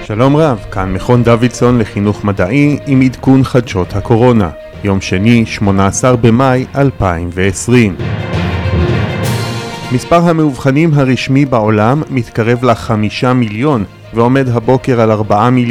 שלום רב, כאן מכון דוידסון לחינוך מדעי עם עדכון חדשות הקורונה. יום שני, 18 במאי 2020. מספר המאובחנים הרשמי בעולם מתקרב ל5 מיליון ועומד הבוקר על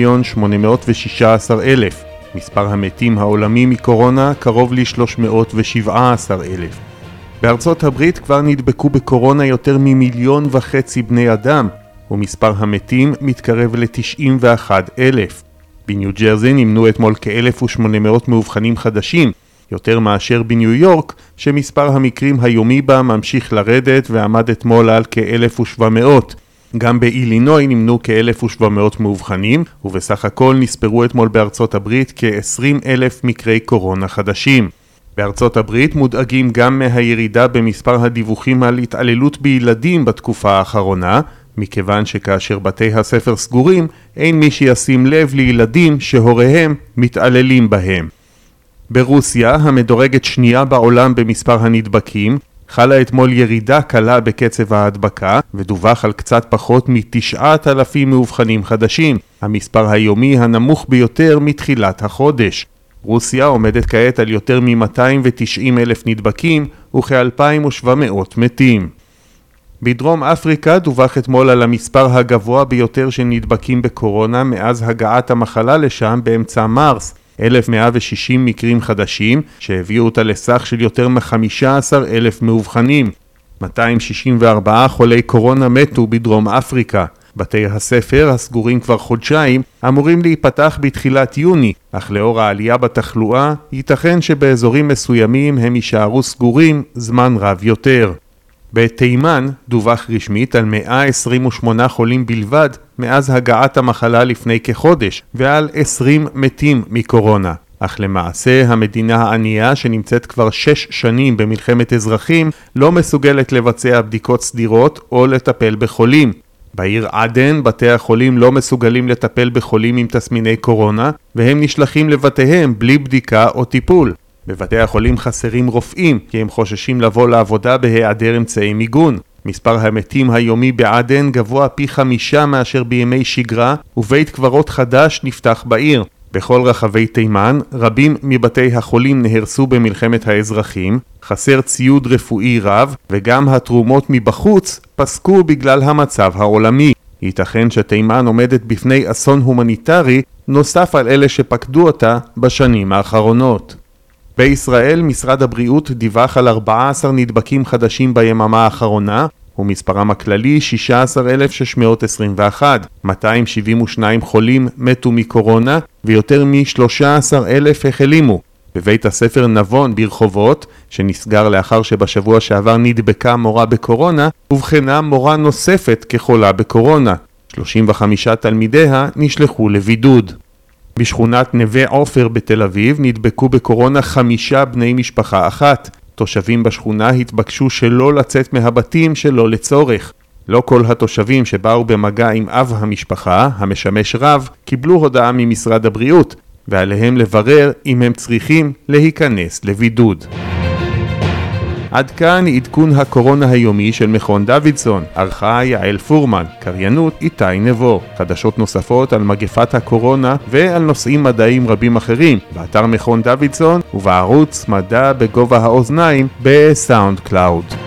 4,816,000. מספר המתים העולמי מקורונה קרוב ל-317,000. בארצות הברית כבר נדבקו בקורונה יותר מ1.5 מיליון בני אדם, ומספר המתים מתקרב ל91,000. בניו ג'רזי נמנו אתמול כ-1,800 מאובחנים חדשים, יותר מאשר בניו יורק, שמספר המקרים היומי בה ממשיך לרדת ועמד אתמול על כ-1,700. גם באילינוי נמנו כ-1,700 מאובחנים, ובסך הכל נספרו אתמול בארצות הברית כ-20,000 מקרי קורונה חדשים. בארצות הברית מודאגים גם מהירידה במספר הדיווחים על התעללות בילדים בתקופה האחרונה, מכיוון שכאשר בתי הספר סגורים, אין מי שישים לב לילדים שהוריהם מתעללים בהם. ברוסיה, המדורגת שנייה בעולם במספר הנדבקים, חלה אתמול ירידה קלה בקצב ההדבקה, ודווח על קצת פחות מ9,000 מאובחנים חדשים, המספר היומי הנמוך ביותר מתחילת החודש. רוסיה עומדת כעת על יותר מ-290,000 נדבקים וכ-2,700 מתים. בדרום אפריקה דווח אתמול על המספר הגבוה ביותר של נדבקים בקורונה מאז הגעת המחלה לשם באמצע מרס, 1,160 מקרים חדשים שהביאו אותה לסך של יותר מ-15,000 מאובחנים. 264 חולי קורונה מתו בדרום אפריקה. בתי הספר הסגורים כבר חודשיים אמורים להיפתח בתחילת יוני, אך לאור העלייה בתחלואה ייתכן שבאזורים מסוימים הם יישארו סגורים זמן רב יותר. בתימן דווח רשמית על 128 חולים בלבד מאז הגעת המחלה לפני כחודש, ועל 20 מתים מקורונה. אך למעשה המדינה הענייה שנמצאת כבר 6 שנים במלחמת אזרחים לא מסוגלת לבצע בדיקות סדירות או לטפל בחולים. בעיר עדן בתי החולים לא מסוגלים לטפל בחולים עם תסמיני קורונה, והם נשלחים לבתיהם בלי בדיקה או טיפול. בבתי החולים חסרים רופאים, כי הם חוששים לבוא לעבודה בהיעדר אמצעי מיגון. מספר המתים היומי בעדן גבוה פי 5 מאשר בימי שגרה, ובית קברות חדש נפתח בעיר. בכל רחבי תימן, רבים מבתי החולים נהרסו במלחמת האזרחים, חסר ציוד רפואי רב, וגם התרומות מבחוץ פסקו בגלל המצב העולמי. ייתכן שתימן עומדת בפני אסון הומניטרי, נוסף על אלה שפקדו אותה בשנים האחרונות. בישראל משרד הבריאות דיווח על 14 נדבקים חדשים ביממה האחרונה, ומספרם הכללי 16,621. 272 חולים מתו מקורונה, ויותר מ13,000 החלימו. בבית הספר נבון ברחובות, שנסגר לאחר שבשבוע שעבר נדבקה מורה בקורונה, ובחנה מורה נוספת כחולה בקורונה. 35 תלמידיה נשלחו לבידוד. בשכונת נווה עופר בתל אביב נדבקו בקורונה 5 בני משפחה אחת. תושבים בשכונה התבקשו שלא לצאת מהבתים שלא לצורך. לא כל התושבים שבאו במגע עם אב המשפחה, המשמש רב, קיבלו הודעה ממשרד הבריאות, ועליהם לברר אם הם צריכים להיכנס לבידוד. עד כאן עדכון הקורונה היומי של מכון דוידסון. ערכה יעל פורמן, קריינות איתי נבו. חדשות נוספות על מגפת הקורונה ועל נושאים מדעיים רבים אחרים באתר מכון דוידסון ובערוץ מדע בגובה האוזניים בסאונד קלאוד.